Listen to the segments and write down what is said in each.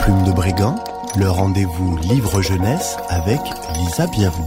Plume de Brigand, le rendez-vous livre jeunesse avec Lisa Bienvenue.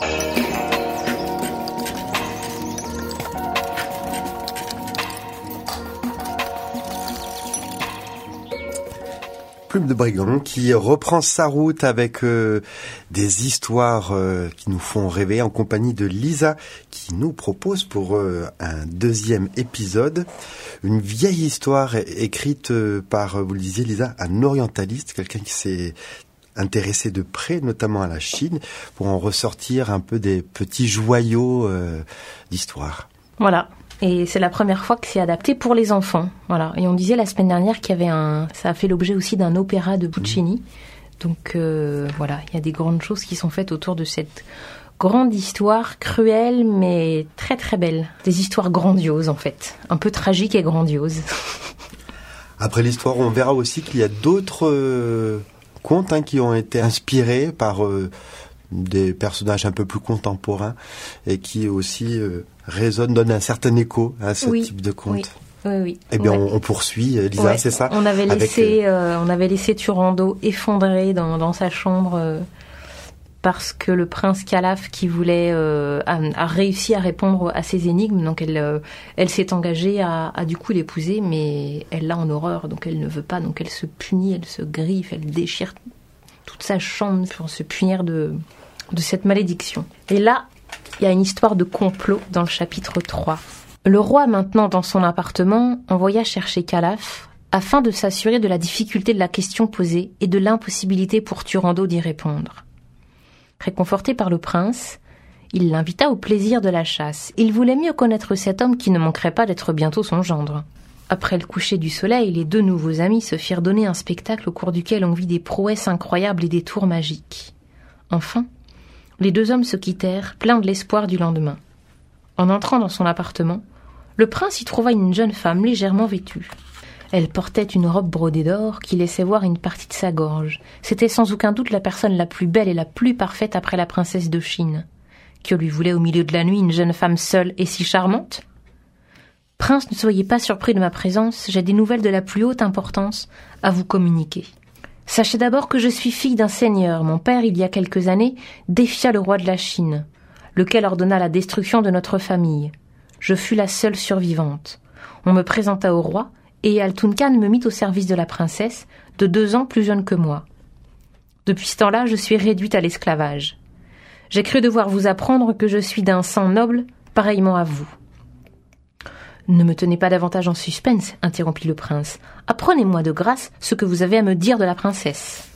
Plume de Brigand qui reprend sa route avec des histoires qui nous font rêver en compagnie de Lisa qui nous propose pour un deuxième épisode une vieille histoire écrite par, vous le disiez Lisa, un orientaliste, quelqu'un qui s'est intéressé de près notamment à la Chine pour en ressortir un peu des petits joyaux d'histoire. Voilà. Et c'est la première fois que c'est adapté pour les enfants. Voilà. Et on disait la semaine dernière qu'il y avait ça a fait l'objet aussi d'un opéra de Puccini. Donc voilà, il y a des grandes choses qui sont faites autour de cette grande histoire cruelle mais très très belle. Des histoires grandioses en fait, un peu tragiques et grandioses. Après l'histoire, on verra aussi qu'il y a d'autres contes qui ont été inspirés par des personnages un peu plus contemporains et qui aussi résonnent, donnent un certain écho à ce type de conte. Oui. Eh bien, on poursuit, Lisa, c'est ça? On avait laissé Turandot effondré dans sa chambre parce que le prince Calaf qui voulait a réussi à répondre à ses énigmes. Donc elle s'est engagée à du coup l'épouser, mais elle l'a en horreur, donc elle ne veut pas. Donc elle se punit, elle se griffe, elle déchire toute sa chambre pour se punir de cette malédiction. Et là, il y a une histoire de complot dans le chapitre 3. Le roi, maintenant dans son appartement, envoya chercher Calaf afin de s'assurer de la difficulté de la question posée et de l'impossibilité pour Turandot d'y répondre. Réconforté par le prince, il l'invita au plaisir de la chasse. Il voulait mieux connaître cet homme qui ne manquerait pas d'être bientôt son gendre. Après le coucher du soleil, les deux nouveaux amis se firent donner un spectacle au cours duquel on vit des prouesses incroyables et des tours magiques. Enfin, les deux hommes se quittèrent, pleins de l'espoir du lendemain. En entrant dans son appartement, le prince y trouva une jeune femme légèrement vêtue. Elle portait une robe brodée d'or qui laissait voir une partie de sa gorge. C'était sans aucun doute la personne la plus belle et la plus parfaite après la princesse de Chine. Que lui voulait au milieu de la nuit une jeune femme seule et si charmante ? Prince, ne soyez pas surpris de ma présence, j'ai des nouvelles de la plus haute importance à vous communiquer. Sachez d'abord que je suis fille d'un seigneur. Mon père, il y a quelques années, défia le roi de la Chine, lequel ordonna la destruction de notre famille. Je fus la seule survivante. On me présenta au roi, et Altun Khan me mit au service de la princesse, de 2 ans plus jeune que moi. Depuis ce temps-là, je suis réduite à l'esclavage. J'ai cru devoir vous apprendre que je suis d'un sang noble, pareillement à vous. Ne me tenez pas davantage en suspense, interrompit le prince. Apprenez-moi de grâce ce que vous avez à me dire de la princesse.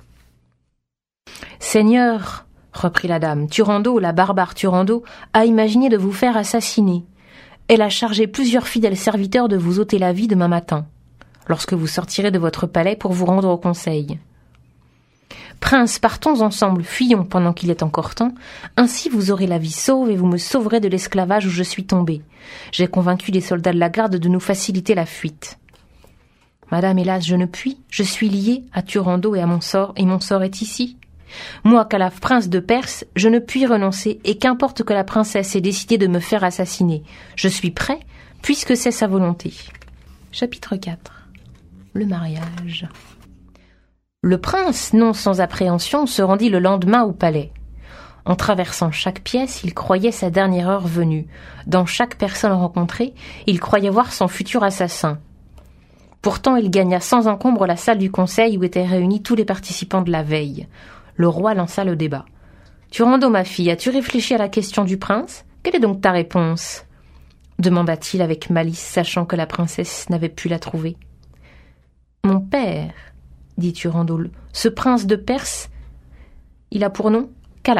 Seigneur, reprit la dame, Turandot, la barbare Turandot, a imaginé de vous faire assassiner. Elle a chargé plusieurs fidèles serviteurs de vous ôter la vie demain matin, lorsque vous sortirez de votre palais pour vous rendre au conseil. Prince, partons ensemble, fuyons pendant qu'il est encore temps, ainsi vous aurez la vie sauve et vous me sauverez de l'esclavage où je suis tombée. J'ai convaincu les soldats de la garde de nous faciliter la fuite. Madame, hélas, je ne puis, je suis liée à Turandot et à mon sort, et mon sort est ici. Moi, Calaf, prince de Perse, je ne puis renoncer, et qu'importe que la princesse ait décidé de me faire assassiner. Je suis prêt, puisque c'est sa volonté. Chapitre 4. Le mariage. Le prince, non sans appréhension, se rendit le lendemain au palais. En traversant chaque pièce, il croyait sa dernière heure venue. Dans chaque personne rencontrée, il croyait voir son futur assassin. Pourtant, il gagna sans encombre la salle du conseil où étaient réunis tous les participants de la veille. Le roi lança le débat. « Turandot, ma fille, as-tu réfléchi à la question du prince ? Quelle est donc ta réponse ?» demanda-t-il avec malice, sachant que la princesse n'avait pu la trouver. « Mon père, dit Turandot, ce prince de Perse, il a pour nom Calaf. »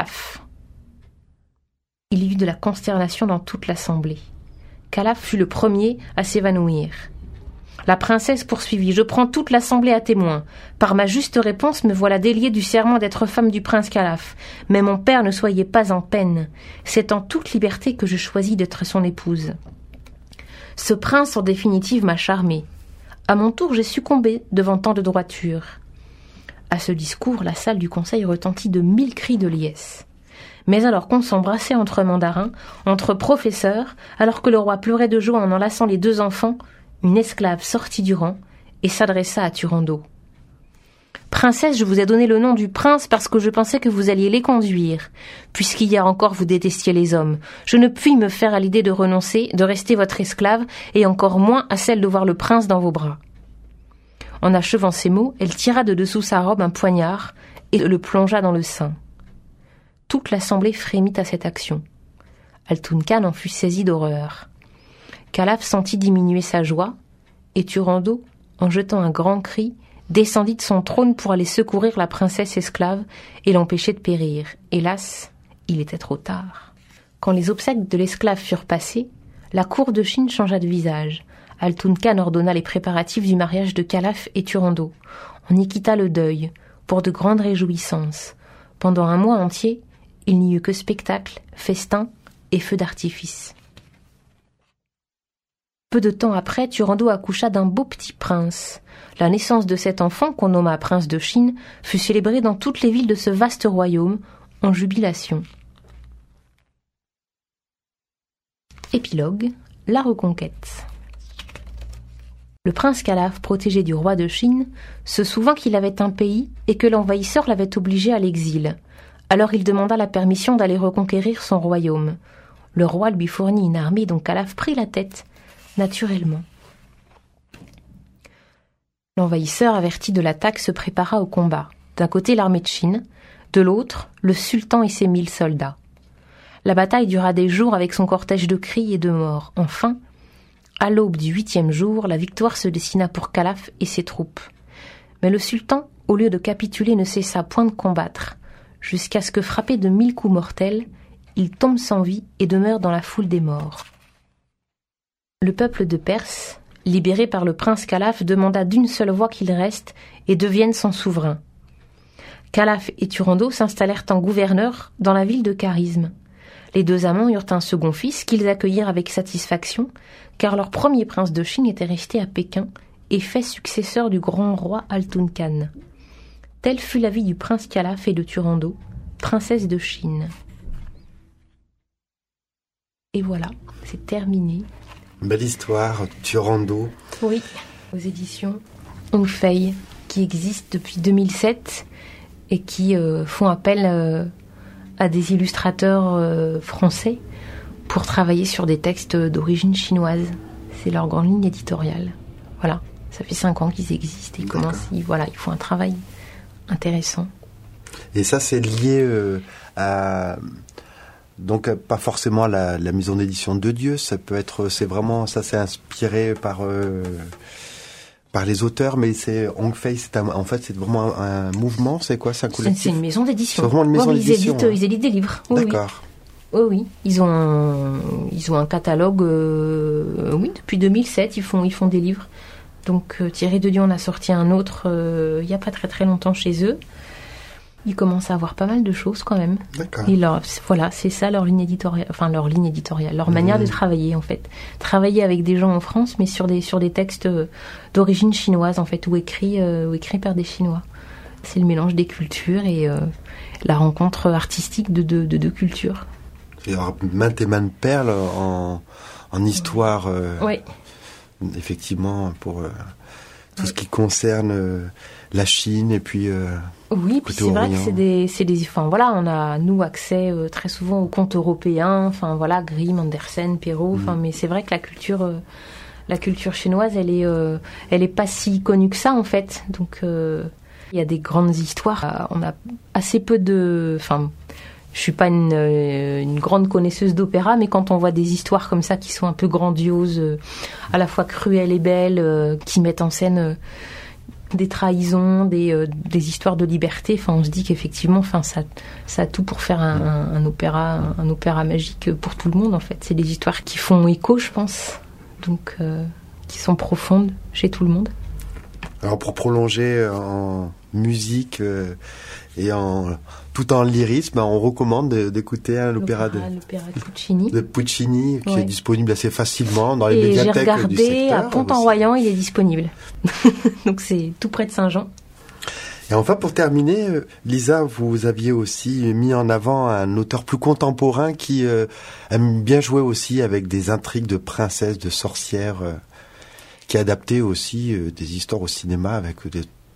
Il y eut de la consternation dans toute l'assemblée. Calaf fut le premier à s'évanouir. La princesse poursuivit. « Je prends toute l'assemblée à témoin. Par ma juste réponse, me voilà déliée du serment d'être femme du prince Calaf. Mais mon père, ne soyez pas en peine. C'est en toute liberté que je choisis d'être son épouse. Ce prince, en définitive, m'a charmée. À mon tour, j'ai succombé devant tant de droiture. » À ce discours, la salle du conseil retentit de 1000 cris de liesse. Mais alors qu'on s'embrassait entre mandarins, entre professeurs, alors que le roi pleurait de joie en enlaçant les 2 enfants, une esclave sortit du rang et s'adressa à Turandot. « Princesse, je vous ai donné le nom du prince parce que je pensais que vous alliez les conduire. Puisqu'hier encore vous détestiez les hommes, je ne puis me faire à l'idée de renoncer, de rester votre esclave, et encore moins à celle de voir le prince dans vos bras. » En achevant ces mots, elle tira de dessous sa robe un poignard et le plongea dans le sein. Toute l'assemblée frémit à cette action. Altun Khan en fut saisi d'horreur. Calaf sentit diminuer sa joie, et Turando, en jetant un grand cri, descendit de son trône pour aller secourir la princesse esclave et l'empêcher de périr. Hélas, il était trop tard. Quand les obsèques de l'esclave furent passées, la cour de Chine changea de visage. Altun Khan ordonna les préparatifs du mariage de Calaf et Turando. On y quitta le deuil, pour de grandes réjouissances. Pendant un mois entier, il n'y eut que spectacles, festins et feux d'artifice. Peu de temps après, Turando accoucha d'un beau petit prince. La naissance de cet enfant, qu'on nomma prince de Chine, fut célébrée dans toutes les villes de ce vaste royaume, en jubilation. Épilogue, la reconquête. Le prince Calaf, protégé du roi de Chine, se souvint qu'il avait un pays et que l'envahisseur l'avait obligé à l'exil. Alors il demanda la permission d'aller reconquérir son royaume. Le roi lui fournit une armée dont Calaf prit la tête, naturellement. L'envahisseur, averti de l'attaque, se prépara au combat. D'un côté l'armée de Chine, de l'autre le sultan et ses 1000 soldats. La bataille dura des jours avec son cortège de cris et de morts. Enfin, à l'aube du 8e jour, la victoire se dessina pour Calaf et ses troupes. Mais le sultan, au lieu de capituler, ne cessa point de combattre, jusqu'à ce que, frappé de 1000 coups mortels, il tombe sans vie et demeure dans la foule des morts. Le peuple de Perse, libéré par le prince Calaf, demanda d'une seule voix qu'il reste et devienne son souverain. Calaf et Turando s'installèrent en gouverneurs dans la ville de Charisme. Les deux amants eurent un second fils qu'ils accueillirent avec satisfaction, car leur premier prince de Chine était resté à Pékin et fait successeur du grand roi Altun Khan. Telle fut la vie du prince Calaf et de Turando, princesse de Chine. Et voilà, c'est terminé. Belle histoire, Turando. Oui, aux éditions Hong Fei, qui existent depuis 2007 et qui font appel à des illustrateurs français pour travailler sur des textes d'origine chinoise. C'est leur grande ligne éditoriale. Voilà, ça fait 5 ans qu'ils existent et ils font un travail intéressant. Et ça, c'est lié à... Donc pas forcément la maison d'édition de Dieu, ça peut être, c'est vraiment, ça c'est inspiré par les auteurs, mais c'est Hong Fei, en fait c'est vraiment un mouvement, c'est quoi, c'est un collectif? C'est une maison d'édition. C'est vraiment une maison d'édition. Ils éditent des livres. Oui, d'accord. Oui. Ils ont un catalogue, depuis 2007, ils font des livres. Donc Thierry de Dion en a sorti un autre il n'y a pas très très longtemps chez eux. Ils commencent à avoir pas mal de choses quand même. D'accord. Et c'est ça leur ligne éditoriale, leur manière de travailler en fait. Travailler avec des gens en France, mais sur des textes d'origine chinoise en fait, ou écrits par des Chinois. C'est le mélange des cultures et la rencontre artistique de deux cultures. Il y aura maintes et maintes perles en histoire. Oui. Effectivement, pour tout ce qui concerne la Chine et puis. Oui, puis c'est vrai que c'est des on a nous accès très souvent aux contes européens, Grimm, Andersen, Perrault, mais c'est vrai que la culture chinoise, elle est pas si connue que ça en fait. Donc il y a des grandes histoires, on a assez peu de je suis pas une grande connaisseuse d'opéra, mais quand on voit des histoires comme ça qui sont un peu grandioses, à la fois cruelles et belles, qui mettent en scène des trahisons, des histoires de liberté. On se dit qu'effectivement, ça a tout pour faire un opéra magique pour tout le monde. En fait, c'est des histoires qui font écho, je pense, donc qui sont profondes chez tout le monde. Alors, pour prolonger en musique et tout en lyrisme, on recommande d'écouter l'opéra de Puccini. De Puccini, qui est disponible assez facilement dans les médiathèques du secteur. Et j'ai regardé, à Pont-en-Royan, il est disponible. Donc c'est tout près de Saint-Jean. Et enfin, pour terminer, Lisa, vous aviez aussi mis en avant un auteur plus contemporain qui aime bien jouer aussi avec des intrigues de princesses, de sorcières, qui a adapté aussi des histoires au cinéma avec de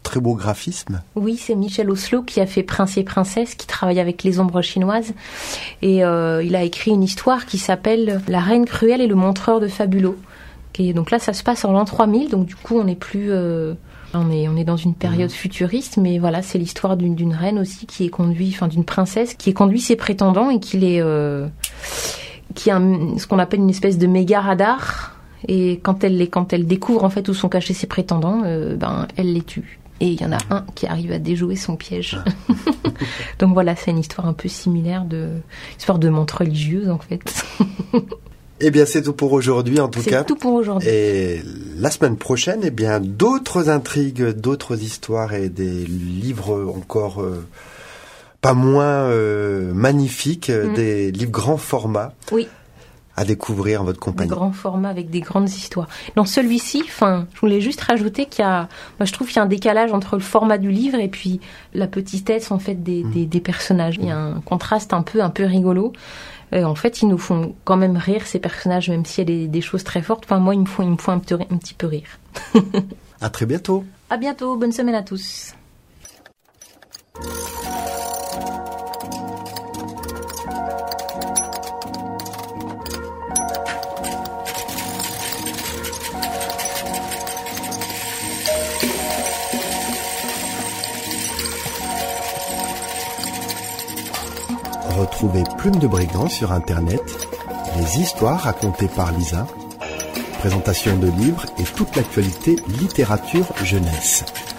très beaux graphismes. Oui, c'est Michel Oslo qui a fait Prince et Princesse, qui travaille avec les ombres chinoises. Et il a écrit une histoire qui s'appelle La Reine Cruelle et le Montreur de Fabulo. Donc là, ça se passe en l'an 3000, donc du coup, on n'est plus... On est dans une période futuriste, mais voilà, c'est l'histoire d'une reine aussi qui est conduite, enfin d'une princesse qui est conduit ses prétendants et qui a ce qu'on appelle une espèce de méga radar. Et quand elle découvre en fait où sont cachés ses prétendants, elle les tue. Et il y en a un qui arrive à déjouer son piège. Donc voilà, c'est une histoire un peu similaire histoire de montre religieuse en fait. Eh bien, c'est tout pour aujourd'hui, en tout cas. C'est tout pour aujourd'hui. Et la semaine prochaine, eh bien, d'autres intrigues, d'autres histoires et des livres encore pas moins magnifiques, des livres grand format. Oui. À découvrir en votre compagnie. Des grands formats avec des grandes histoires. Dans celui-ci, je voulais juste rajouter je trouve qu'il y a un décalage entre le format du livre et puis la petitesse en fait des personnages. Il y a un contraste un peu rigolo. En fait, ils nous font quand même rire, ces personnages, même s'il y a des choses très fortes. Moi, ils me font un petit peu rire. À très bientôt. À bientôt. Bonne semaine à tous. Retrouvez Plume de Brigand sur Internet, les histoires racontées par Lisa, présentation de livres et toute l'actualité littérature jeunesse.